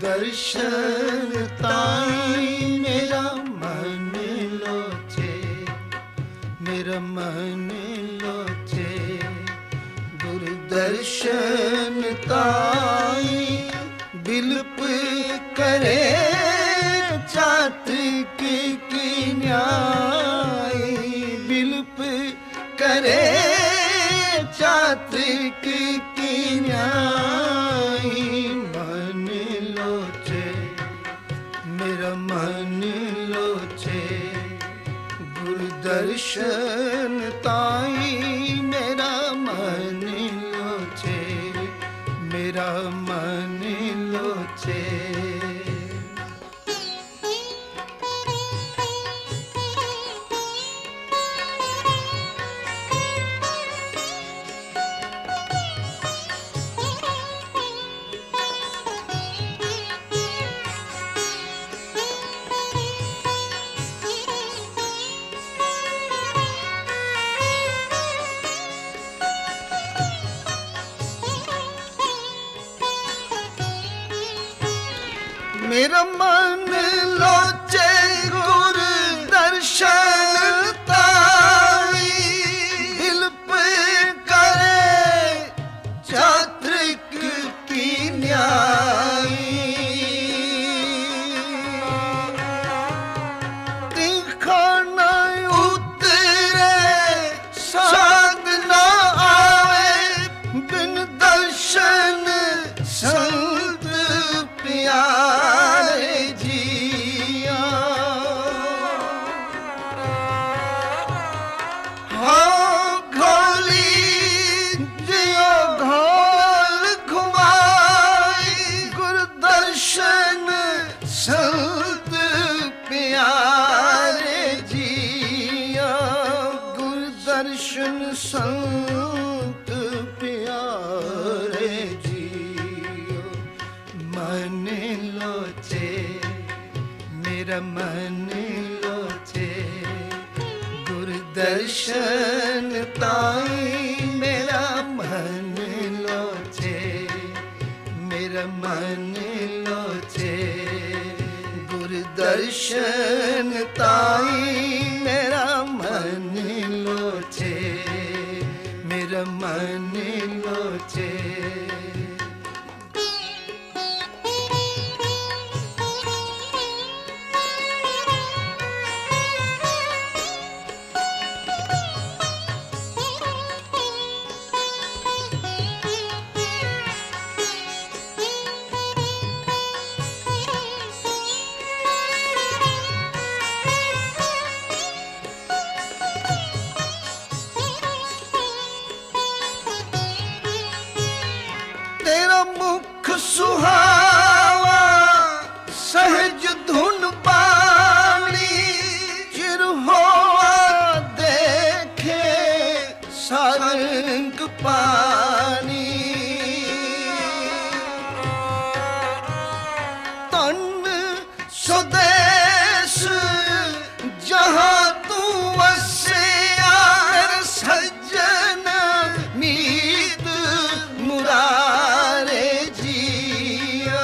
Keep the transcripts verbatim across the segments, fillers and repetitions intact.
दर्शन ताई मेरा मन लोचे, मेरा मन लोचे। गुरु दर्शन ताई बिलप करे चातक की न्याय, बिलप करे चातक की न्याय। मन लोचे मेरा मन लोचे, गुरु दर्शन ताई मेरा मन लोचे, मेरा मन लोचे। मेरा मन लोचे गुरु दर्शन ताई, बिलप करे चातक की न्याय। तीखा न उतरे साध न आवे, बिन दर्शन संत प्यारे जिया। हाँ घोली जियो घोल घुमाई, गुरु दर्शन संत प्यारे जिया। गुरु दर्शन संत प्यारे जिया। मन लोचे मेरा मन लोचे, गुरु दर्शन ताई मेरा मन लोचे, मेरा मन लोचे। गुरु दर्शन ताई मेरा मन लोचे, मेरा मन लोचे। तेरा मुख सुहावा सहज धुन पानी, चिर होआ देखे सारंग पानी। तन स्वदेश जहाँ तू वसिया, सज्जन मीत मुरारे जिया।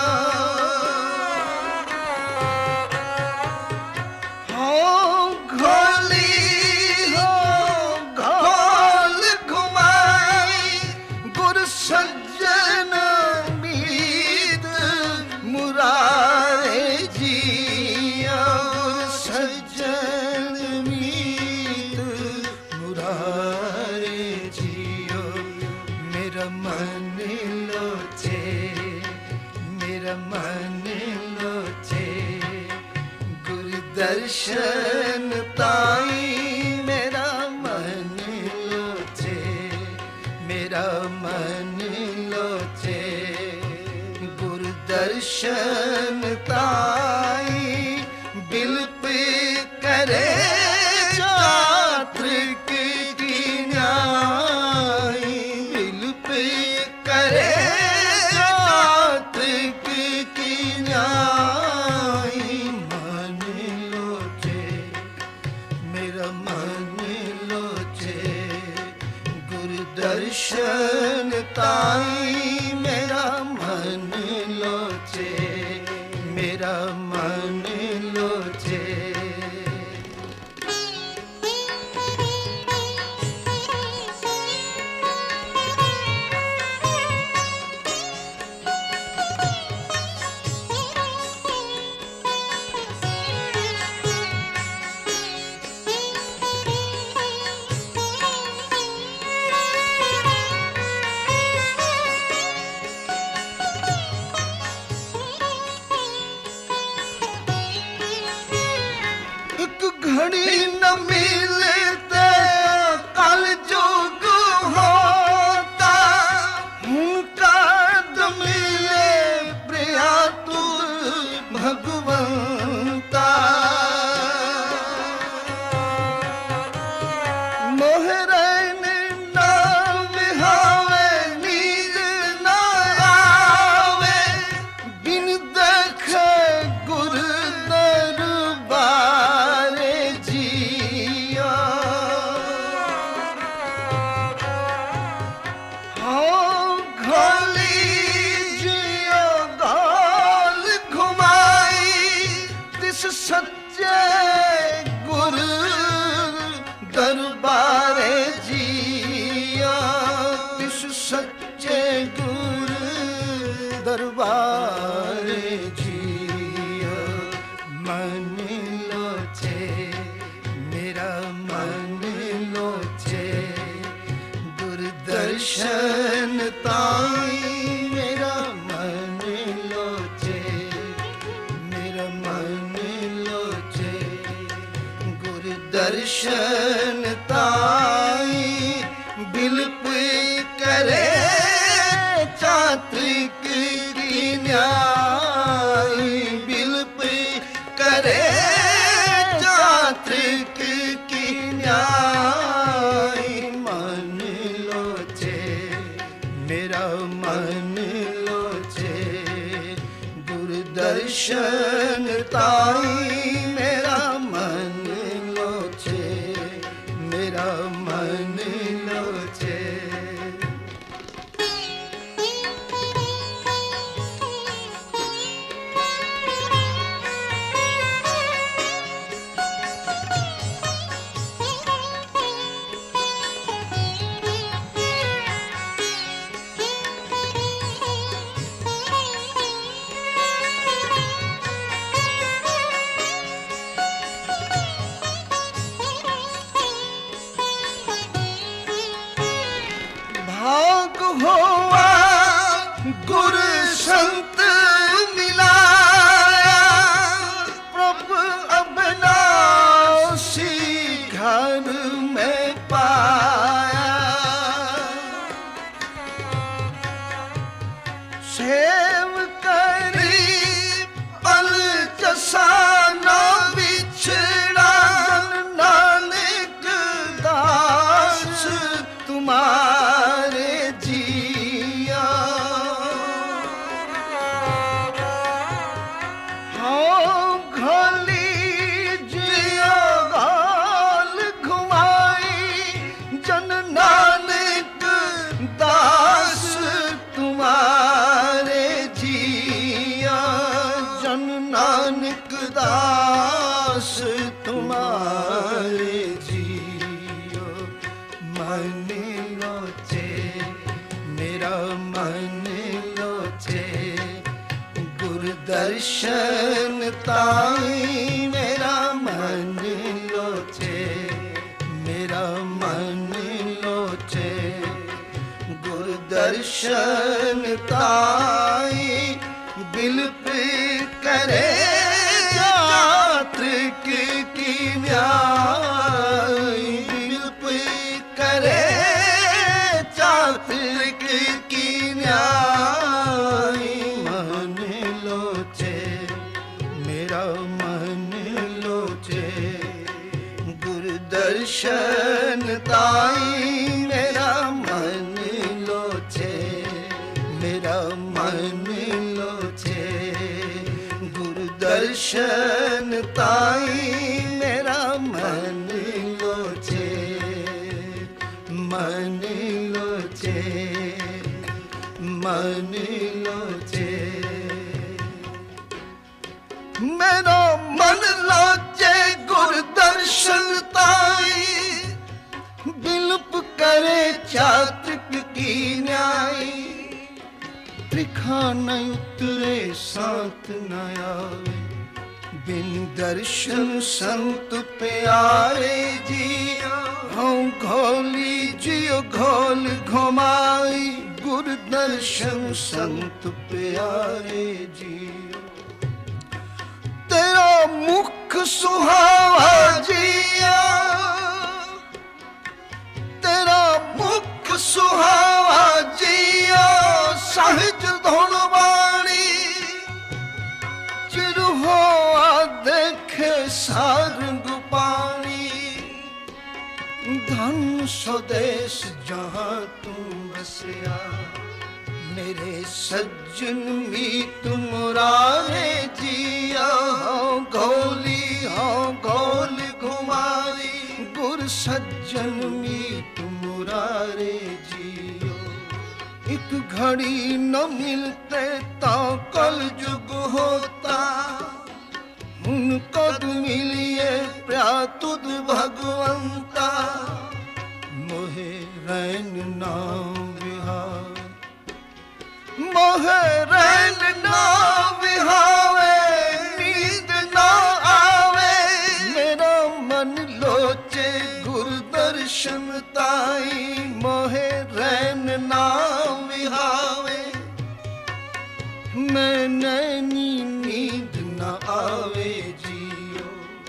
हो घोली हो घोल घुमाई, गुरु सज्जन मीत मुरारे जिया। सज्जन मीत मुरारे जियो। मेरा मन लोचे मेरा मन लोचे, गुरु दर्शन ताई मेरा मन लोचे, मेरा मन लोचे। गुरु दर्शन ताई बिलप करे चातक की न्याय, बिलप करे चातक की न्याय। मन लोचे मेरा मन लोचे, गुरु दर्शन ताई मेरा मन लोचे। मेरा मन लोचे। घड़ी न मिलते कल जुग होता, उनका तो मिले प्रिया तू भगवंता। मोहरैन ना विहावे नींद ना आवे, बिन देखे गुर दरबार जिया। हाँ घोली जियो गाल घुमाई, तिस सच्चे गुर दरबार जिया, तिस सच्चे गुर दरबार जिया। मन लोचे मेरा मन लोचे, गुरदर्शन ताई मेरा मन लोचे, मेरा मन लोचे। गुरदर्शन ताई बिलप करे चात्रिक की न्याय, बिलप करे चात्रिक की न्याय। मन लोचे मेरा मन लोचे, गुरदर्शन ताई मेरा मन लोचे, मेरा मन लोचे। भाग हुआ गुर संत मिलाया, प्रभु अविनाशी घर में पाया। सेव करी पल जसाना बिछड़ा, नानक दास तुम्हारे जिया। हाँ घोली जियो गाल घुमाई, जन नानक दास तुम्हारे जिया, जन नानक दास तुम्हारे जियो। मन लोचे मेरा मन लोचे, गुरदर्शन ताई मेरा मन लोचे, मेरा मन लोचे। गुरदर्शन ताई बिलप करे चात्रिक की न्याय, बिलप करे चात्रिक की न्याय। मन लोचे मेरा मन लोचे, गुरदर्शन ताई मेरा मन लोचे, मेरा मन लोचे। गुरदर्शन ताई मेरा मन लोचे, मन लोचे, मन लोचे। करे चातक की न्याय। त्रिखा न उतरे सांत न आवे, बिन दर्शन संत प्यारे जियो। हम घोली जियो घोल घुमाई, गुर दर्शन संत प्यारे जियो। तेरा मुख सुहावा जिया, तेरा मुख सुहावा जिया। सहज धुन वाणी चिर होआ देखे सारंग पानी। धन स्वदेश जहाँ तू बसिया, मेरे सज्जन मीत मुरारे जिया। हाँ घोली हाँ घोल घुमाई, गुर सज्जन मीत मुरारे जियो। एक घड़ी न मिलते ता कल जुग होता, हुन कद मिलिए प्यातुद भगवंता। मोहे रैन नाम विहार, मोहे रैन ना विहावे, नींद ना आवे। मेरा मन लोचे गुर दर्शन ताई, मोहे रैन ना विहावे। मैं नैनी नींद न आवे जियो,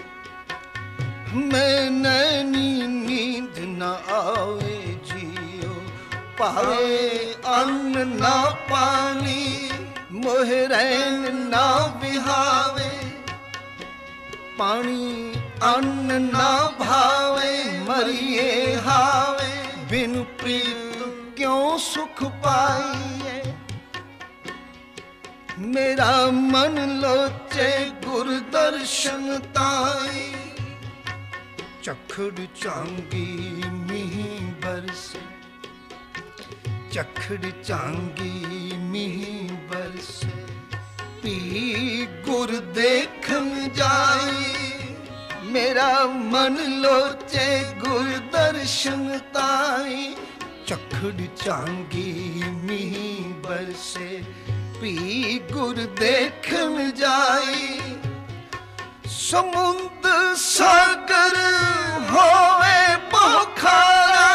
मैं नैनी नींद न आवे जियो। पावे अन्न ना पानी, मोहे रैन ना विहावे। पानी अन्न ना भावे, मरिए हावे। बिन प्रीत क्यों सुख पाइए, मेरा मन लोचे गुर दर्शन ताई। चखड़ चांगी मीह बरसे, चखड़ चांगी मीह बरसे। पी गुर देखन जाई, मेरा मन लोचे गुर दर्शन ताई। चखड़ चांगी मीह बरसे, पी गुर देखन जाई। समुद्र सागर होवे बहुखारा,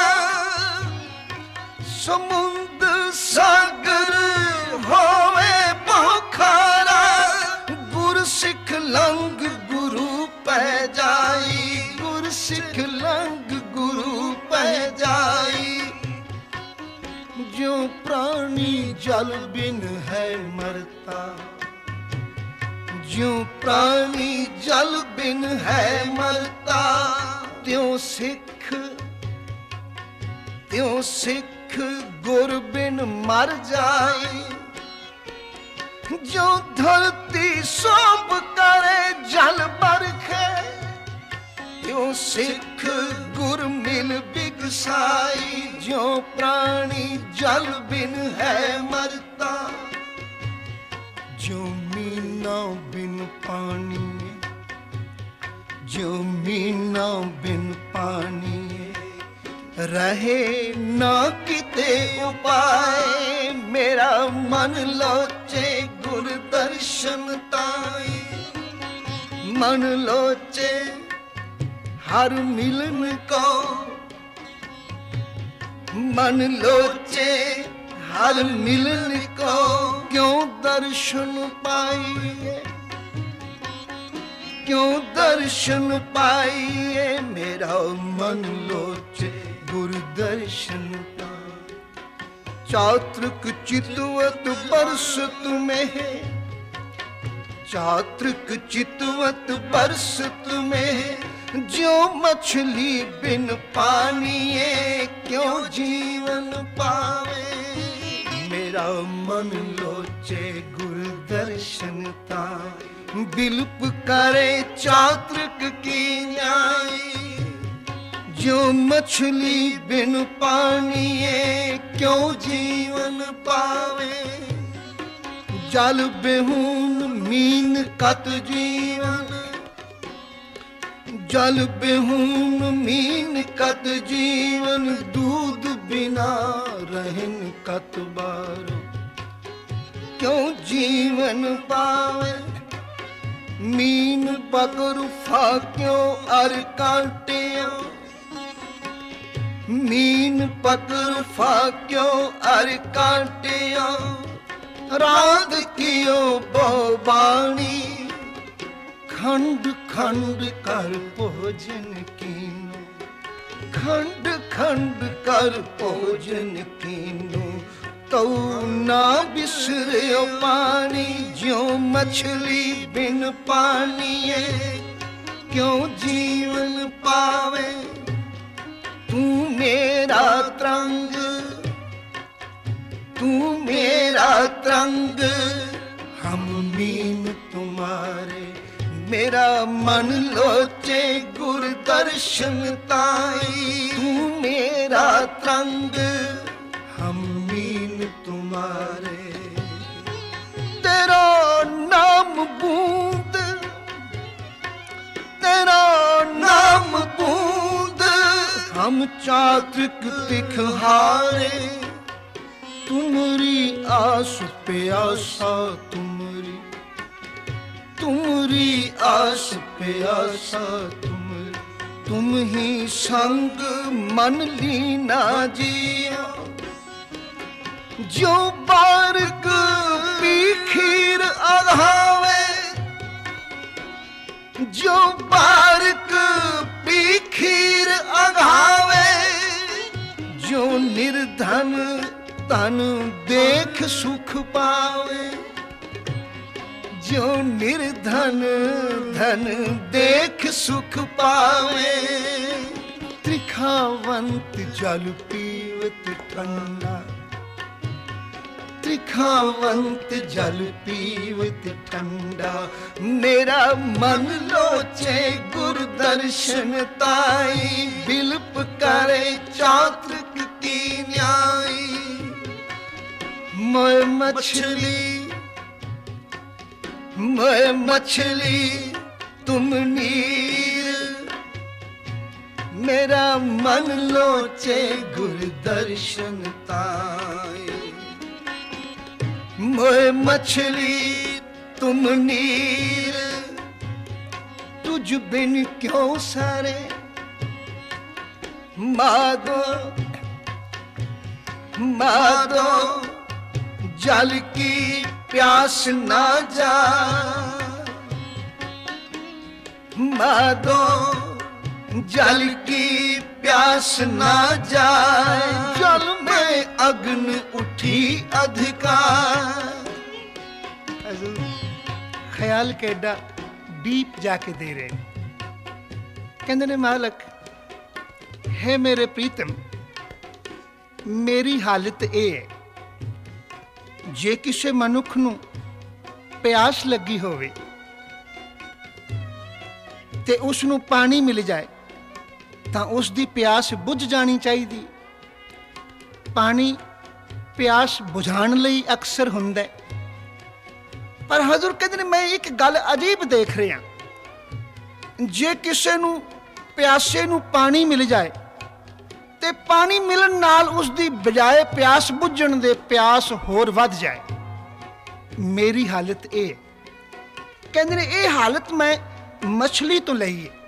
समुद्र सागर होवे बहुखारा। गुर सिख लंग गुरु पै जाई, गुर सिख लंग गुरु पै जाई। जो प्राणी जल बिन है मरता, जो प्राणी जल बिन है मरता। त्यों सिख त्यों सिख गुर बिन मर जाए। जो धरती सोप करे जल बरखे, त्यों सिख गुर मिल बिगसाई। जो प्राणी जल बिन है मरता, जो मीना बिन पानी, जो मीना बिन पानी। रहे ना किते उपाय, मेरा मन लोचे गुर दर्शन ताई। मन लोचे हर मिलन को, मन लोचे हर मिलन को। क्यों दर्शन पाइए, क्यों दर्शन पाइए। मेरा मन लोचे गुर दर्शन पाए। चातृक चितवत बरस तुम्हें, चातृक चितवत बरस तुम्हें। जो मछली बिन पानिए, क्यों जीवन पावे। मेरा मन लोचे गुर दर्शन ताई। बिलप करे चातृक की न्याय। जो मछली बिन पानिए, क्यों जीवन पावे। जल बेहून मीन कत जीवन, जल बेहून मीन कत जीवन, दूध बिना रहन कत बारो। क्यों जीवन पावे मीन पकड़ फाक्यों अर कांटिया। मीन पकड़ फाक्यों अर कांटिया, राध कियो बहुबाणी। खंड खंड कर भोजन कीनो, खंड खंड कर भोजन कीनो। तो ना बिसरियो पानी, ज्यों मछली बिन पानिए क्यों जीवन पावे। तू मेरा तरंग, तू मेरा तरंग, हम मीन तुम्हारे। मेरा मन लोचे गुर दर्शन ताई। तू मेरा तरंग, हम मीन तुम्हारे। तेरा नाम बूंद, तेरा नाम बूंद, हम चातक तिखहारे। तुमरी आस प्यासा तुमरी, तुमरी आस प्यासा तुमरी। तुम ही संग मन लीना जिया। जो बारक पी खीर अघावे, जो बारक पी खीर अघावे। जो निर्धन तन देख सुख पावे। जो निर्धन धन देख सुख पावे। त्रिखावंत जल पीवत ठंडा, त्रिखावंत जल पीवत ठंडा। मेरा मन लोचे गुर दर्शन ताई। बिलप करे चातृक की न्याई। मैं मछली, मैं मछली तुम नीर। मेरा मन लोचे गुर दर्शन ताई। मैं मछली तुम नीर, तुझ बिन क्यों सारे। मादो मादो जल की प्यास ना जा। मादो जल की प्यास ना जाए। जल में अग्न उठी अधिकार। ख्याल केडा डीप जाके दे रहे कहंदे ने, मालक है मेरे प्रीतम, मेरी हालत ਇਹ ਹੈ, ਜੇ ਕਿਸੇ ਮਨੁੱਖ ਨੂੰ ਪਿਆਸ ਲੱਗੀ ਹੋਵੇ ਤੇ ਉਸ ਨੂੰ ਪਾਣੀ ਮਿਲ ਜਾਏ ਤਾਂ ਉਸ ਦੀ ਪਿਆਸ ਬੁੱਝ ਜਾਣੀ ਚਾਹੀਦੀ। ਪਾਣੀ ਪਿਆਸ ਬੁਝਾਉਣ ਲਈ ਅਕਸਰ ਹੁੰਦਾ ਹੈ, ਪਰ ਹਜ਼ੂਰ ਕਹਿੰਦੇ ਨੇ ਮੈਂ ਇੱਕ ਗੱਲ ਅਜੀਬ ਦੇਖ ਰਿਹਾ, ਜੇ ਕਿਸੇ ਨੂੰ ਪਿਆਸੇ ਨੂੰ ਪਾਣੀ ਮਿਲ ਜਾਏ ਤੇ ਪਾਣੀ ਮਿਲਣ ਨਾਲ ਉਸ ਦੀ ਬਜਾਏ ਪਿਆਸ ਬੁੱਝਣ ਦੇ ਪਿਆਸ ਹੋਰ ਵੱਧ ਜਾਏ। ਮੇਰੀ ਹਾਲਤ ਇਹ ਕਹਿੰਦੇ ਨੇ, ਇਹ ਹਾਲਤ ਮੈਂ ਮਛਲੀ ਤੋਂ ਲਈ ਹੈ।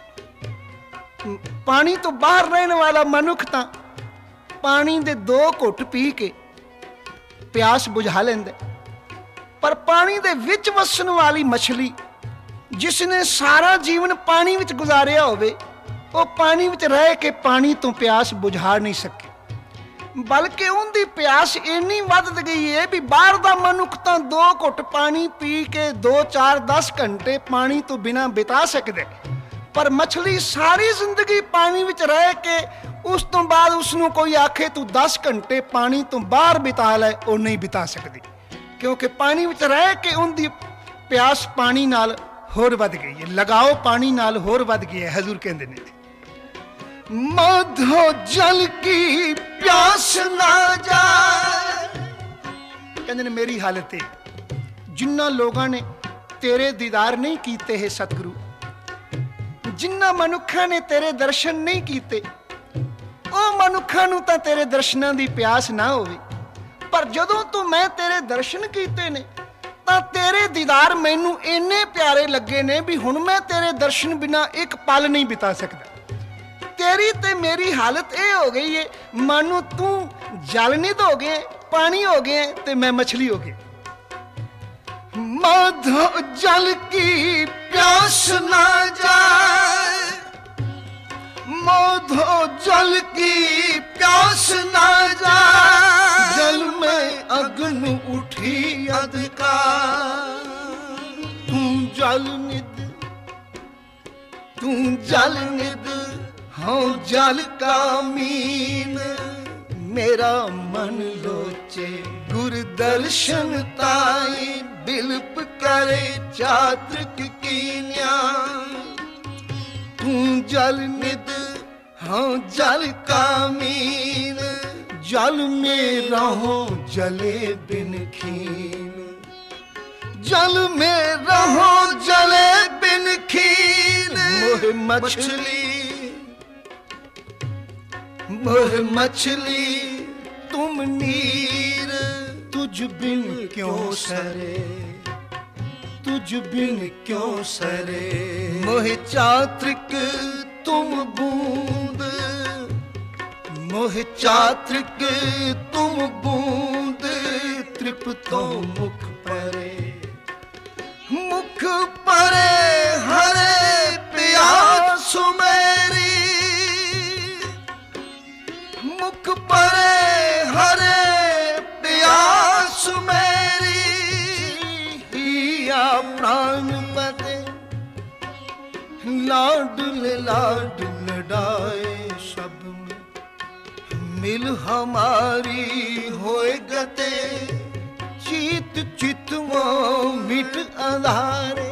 ਪਾਣੀ ਤੋਂ ਬਾਹਰ ਰਹਿਣ ਵਾਲਾ ਮਨੁੱਖ ਤਾਂ ਪਾਣੀ ਦੇ ਦੋ ਘੁੱਟ ਪੀ ਕੇ ਪਿਆਸ ਬੁਝਾ ਲੈਂਦਾ, ਪਰ ਪਾਣੀ ਦੇ ਵਿੱਚ ਵਸਣ ਵਾਲੀ ਮਛਲੀ ਜਿਸ ਨੇ ਸਾਰਾ ਜੀਵਨ ਪਾਣੀ ਵਿੱਚ ਗੁਜ਼ਾਰਿਆ ਹੋਵੇ, ਉਹ ਪਾਣੀ ਵਿੱਚ ਰਹਿ ਕੇ ਪਾਣੀ ਤੋਂ ਪਿਆਸ ਬੁਝਾ ਨਹੀਂ ਸਕੇ, ਬਲਕਿ ਉਹਦੀ ਪਿਆਸ ਇੰਨੀ ਵੱਧ ਗਈ ਹੈ ਵੀ ਬਾਹਰ ਦਾ ਮਨੁੱਖ ਤਾਂ ਦੋ ਘੁੱਟ ਪਾਣੀ ਪੀ ਕੇ ਦੋ ਚਾਰ ਦਸ ਘੰਟੇ ਪਾਣੀ ਤੋਂ ਬਿਨਾਂ ਬਿਤਾ ਸਕਦਾ, ਪਰ ਮਛਲੀ ਸਾਰੀ ਜ਼ਿੰਦਗੀ ਪਾਣੀ ਵਿੱਚ ਰਹਿ ਕੇ ਉਸ ਤੋਂ ਬਾਅਦ ਉਸਨੂੰ ਕੋਈ ਆਖੇ ਤੂੰ ਦਸ ਘੰਟੇ ਪਾਣੀ ਤੋਂ ਬਾਹਰ ਬਿਤਾ ਲੈ, ਉਹ ਨਹੀਂ ਬਿਤਾ ਸਕਦੀ, ਕਿਉਂਕਿ ਪਾਣੀ ਵਿੱਚ ਰਹਿ ਕੇ ਉਹਦੀ ਪਿਆਸ ਪਾਣੀ ਨਾਲ ਹੋਰ ਵੱਧ ਗਈ ਹੈ, ਲਗਾਓ ਪਾਣੀ ਨਾਲ ਹੋਰ ਵੱਧ ਗਿਆ ਹੈ। ਹਜ਼ੂਰ ਕਹਿੰਦੇ ਨੇ, ਮਾਧੋ ਜਲ ਕੀ ਪਿਆਸ ਨਾ ਜਾਏ। ਕਹਿੰਦੇ ਨੇ ਮੇਰੀ ਹਾਲਤ ਹੈ, ਜਿਨ੍ਹਾਂ ਲੋਕਾਂ ਨੇ ਤੇਰੇ ਦੀਦਾਰ ਨਹੀਂ ਕੀਤੇ ਹੈ ਸਤਿਗੁਰੂ, जिन्हां मनुखां ने तेरे दर्शन नहीं कीते ਉਹ ਮਨੁੱਖਾਂ ਨੂੰ ਤਾਂ ਤੇਰੇ ਦਰਸ਼ਨਾਂ ਦੀ ਪਿਆਸ ਨਾ ਹੋਵੇ, ਪਰ ਜਦੋਂ ਤੂੰ ਮੈਂ ਤੇਰੇ ਦਰਸ਼ਨ ਕੀਤੇ ਨੇ ਤਾਂ ਤੇਰੇ ਦੀਦਾਰ ਮੈਨੂੰ ਇੰਨੇ ਪਿਆਰੇ ਲੱਗੇ ਨੇ ਵੀ ਹੁਣ ਮੈਂ ਤੇਰੇ ਦਰਸ਼ਨ ਬਿਨਾ ਇੱਕ ਪਲ ਨਹੀਂ ਬਿਤਾ ਸਕਦਾ। ਤੇਰੀ ਤੇ ਮੇਰੀ ਹਾਲਤ ਇਹ ਹੋ ਗਈ ਏ ਮਾਨੋ ਤੂੰ ਜਲਨਿਧ ਹੋ ਗਏ, ਪਾਣੀ ਹੋ ਗਏ ਤੇ ਮੈਂ ਮਛਲੀ ਹੋ ਗਈ। माधो जल की प्यास ना जाए, माधो जल की प्यास ना जाए, जल में अग्न उठी अंधकार। तू जल निध, तू जल निध, हाँ जल का मीन। मेरा मन लोचे गुर दर्शन ताई, बिलप करे चातृक कीन्या। तू जल निध, हाँ जल का मीन। जल में रहो जले बिन खीन, जल में रहो जले बिन खीन। मोह मछली, मोह मछली तुम नीर, तुझ बिन क्यों सरे, तुझ बिन क्यों सरे। मोह चात्रिक तुम बूंद, मोह चात्रिक तुम बूंद। तृप्तो मुख परे, मुख परे हरे प्यास मेरी। मुख परे हरे प्यास मेरी। हिया प्राण बदे लाडल लाड लड़ाए, सब में मिल हमारी होए गते। चीत चितवो मिट अंधारे,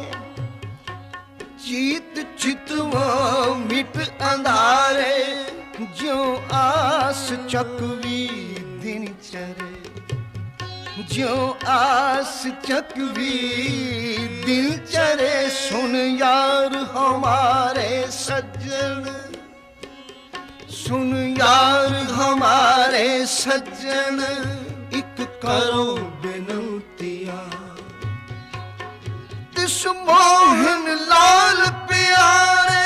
चीत चितवो मिट अंधारे। जो आस चकवी दिन चरे, जो आस चकवी दिल चरे। सुन यार हमारे सज्जन, सुन यार हमारे सज्जन। एक करो बिनतिया, तिस मोहन लाल प्यारे,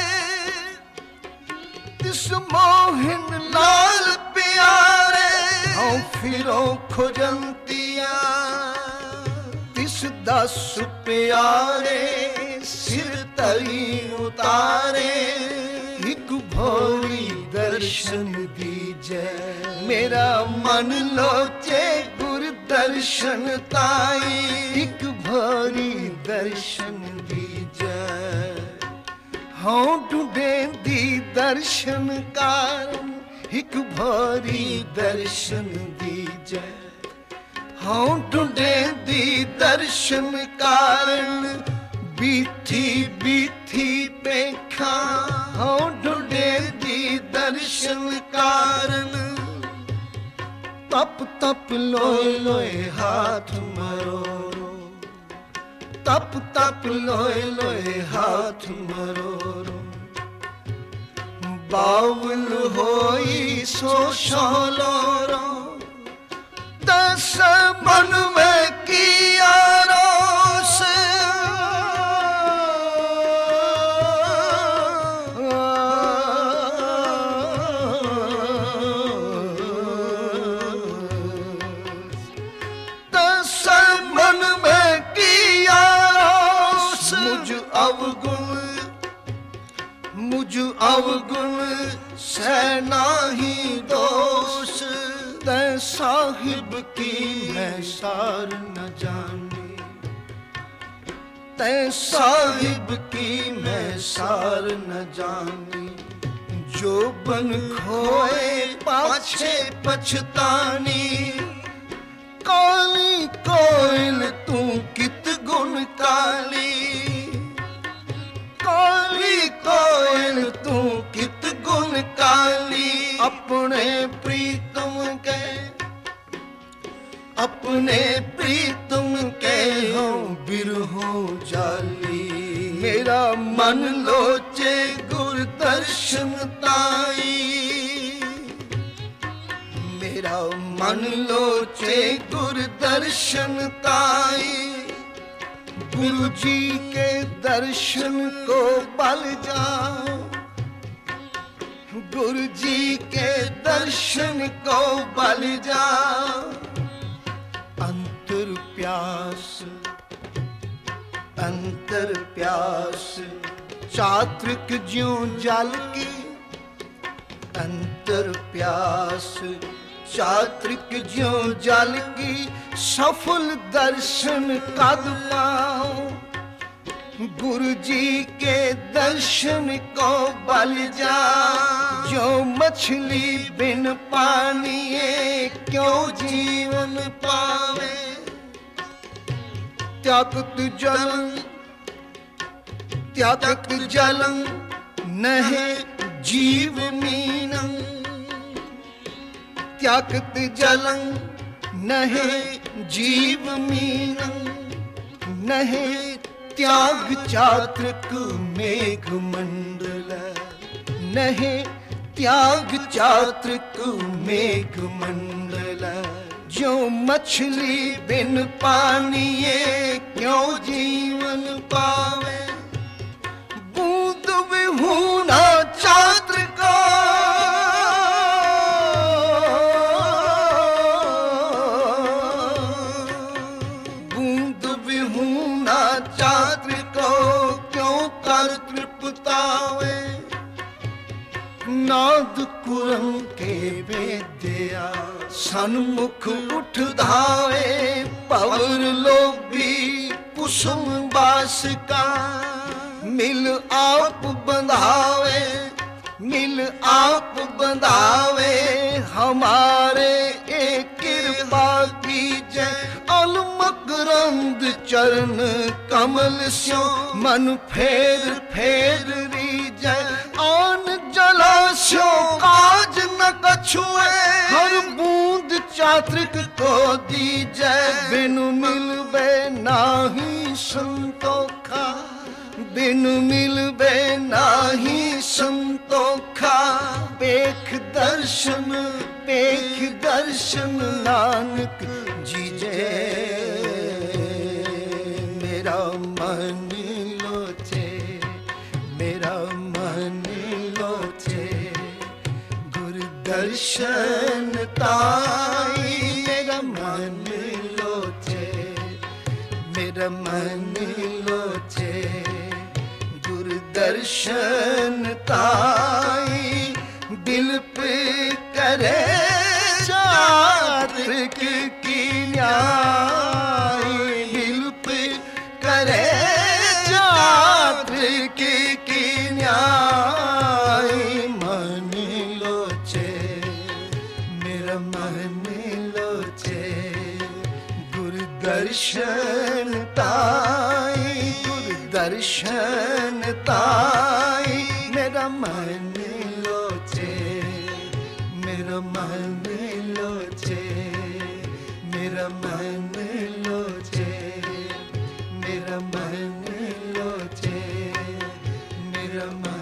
तिस मोहन लाल प्यारे। हाँ फिरो खुजंतिया, तिस दस प्यारे। सिर तली उतारे, एक भोरी दर्शन दीजै। मेरा मन लोचे गुर दर्शन ताई, एक भोरी दर्शन दीजै। हाँ ढूंढे दी दर्शन कारण, एक भोरी दर्शन दीजै। हाँ ढूंढे दी दर्शन कारण, बीथी बीथी पेखा। हाँ ढूंढे दी दर्शन कारण, तप तप लोए लोए हाथ मरोरो, तप तप लोए लोए हाथ मरोरो। बावल होई सो शोलोरो, दस मन में किया रोष। दस मन में किया रोष। मुझ अवगुण, मुझ अवगुण से नाही दोष। तै साहिब की मैं सार न जानी, तै साहिब की मैं सार न जानी। जो बन खोए पाछे पछतानी, काली कोयल तू कित गुण काली। काली कोयल तू कित गुण काली। अपने प्रीतम के, अपने प्रीतम के हो बिरहो जाली। मेरा मन लोचे गुर दर्शन ताई। मेरा मन लोचे गुर दर्शन ताई। गुरु जी के दर्शन को बल जाओ, गुरु जी के दर्शन को बल जाओ। अंतर प्यास अंतर प्यास चात्रिक ज्यों जल की। अंतर प्यास चात्रिक ज्यों जल की। सफल दर्शन कद पाओ, गुरु जी के दर्शन को बल जा। जो मछली बिन पानिए क्यों जीवन पावे। त्यागत जलन त्यागत जलन नहीं जीव मीनं। त्यागत जलन नहीं जीव मीनं। नहीं त्याग चात्रिक मेघ मंडल। नहीं त्याग चात्रिक मेघ मंडल। जो मछली बिन पानिए क्यों जीवन पावे। बूंद विहूना चात्रिक बूंद विहूना चात्रिक क्यों कर तृप्तावे। नाद कुरम के वेद्या सन्मुख उठ धावे। पवर लोभी कुसुम बास का मिल आप बंधावे। मिल आप बंधावे हमारे एक कृपा कीजय। अलमकरंद चरण कमल स्यो मन फेर फेर रीजय। आन जलाशो काज न कछुए। हर बूंद चात्रिक को दीजय। बिनु मिलबे नाही संतोखा। बिनु मिलबे नाही संतोखा। पेख दर्शन पेख दर्शन नानक जीजे। मेरा मन लोचे मेरा मन लोचे गुरु दर्शन ताई। मेरा मन लोचे मेरा मन लोचे गुरु दर्शन ताई। बिलप करे चात्रिक की न्याय। बिलप करे चात्रिक की न्याय। मन लोचे मेरा मन लोचे गुरु दर्शन ताई। गुरु दर्शन ताई। मेरा मन लोचे मेरा मन लोचे मेरा मन लोचे मेरा मन लोचे मेरा मन